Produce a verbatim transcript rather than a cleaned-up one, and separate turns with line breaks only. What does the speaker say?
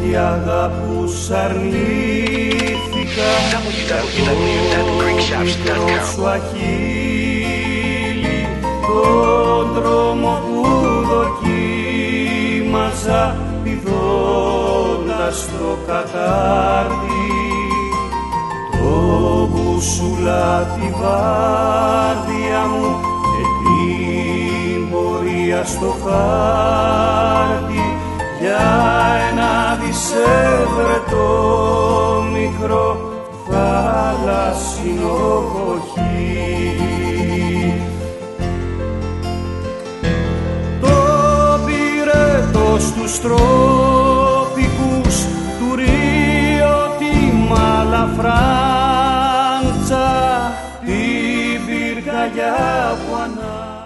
κι αγάπους αρνήθηκα το μικρό σου αχίλι, τον δρόμο που δοκίμαζα πηδώντας το κατάρτι, το μπουσουλά τη βάρδια μου και την πορεία στο χάρτη για ένα δισεύρετο μικρό θαλάσσινο κοχύ. Το πυρετό στους τρόπικους του Ρίο τη Μαλαφράντσα, την πυρκαγιά που ανά